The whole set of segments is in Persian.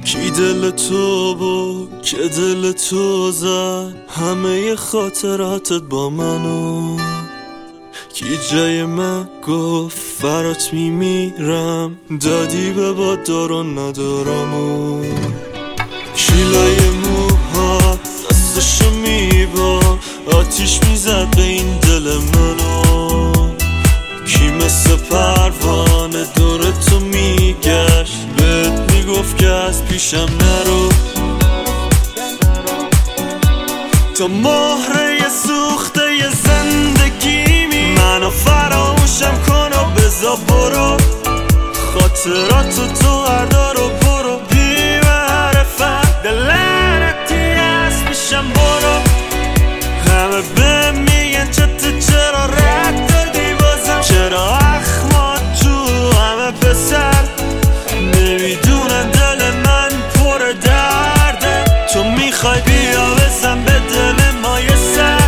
کی دل تو بود که دل تو زد همه خاطراتت با منو، کی جای من گفت فرات میمیرم دادی به باد دارو ندارمو، شیلای موها دستشو میبا آتیش میزد به این دل منو، کی مثل پروانه دور تو میگشت بهت میگفت که از پیشم نرو، تو مهره سوخته ی زندگیمی منو فراموشم کن و بذار برو، خاطراتو تو هردار و برو بی معرفت دلنتی از پیشم برو، همه به میگن چرا رد دادی بازم، چرا اخمات تو همه پسر نمیدونن دل من پر درده، تو میخوای بیا بزن به دل ما یه سر،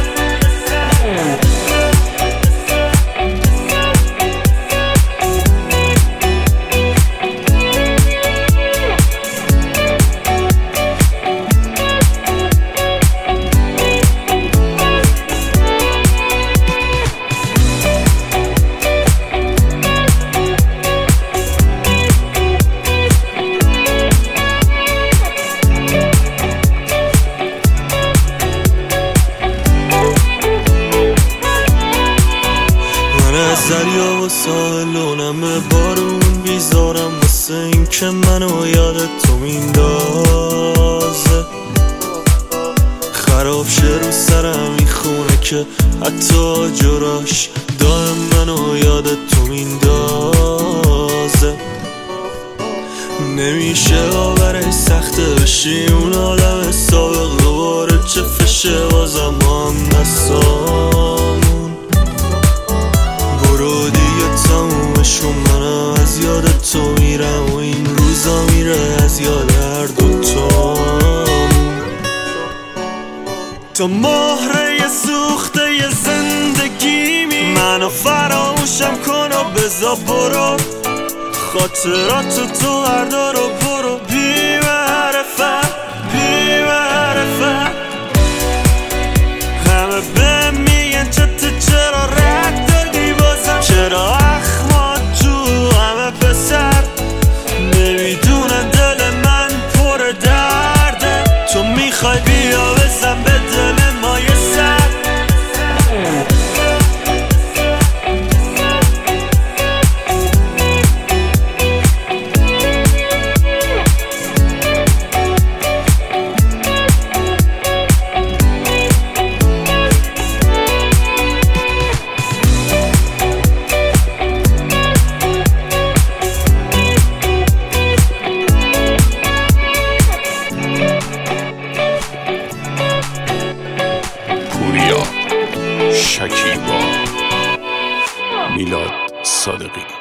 از دریا و ساحلونم بارون بیزارم واسه این که منو یادت تو میندازه، خراب شه رو سرم این خونه که حتی جراش دائم منو یادت تو میندازه، نمیشه آوره سخته بشی اون آدم سابق دوباره چه فشه بازم هم نسامون، برو دیگه تمومشون منم از یاد تو میرم و این روزا میره از یاد هر دوتامون، تو مهره ی سوخته ی زندگیمی منو فراموشم کن و بذار برو، خاطراتو تو هردار و برو بی معرفت بی معرفت، همه به میگن چرا رد دادی بازم، چرا اخمات تو همه پسر نمیدونن دل من پر درده، تو میخوای بیا بزن به دل ما یه سر، شکیبا میلاد صادقی.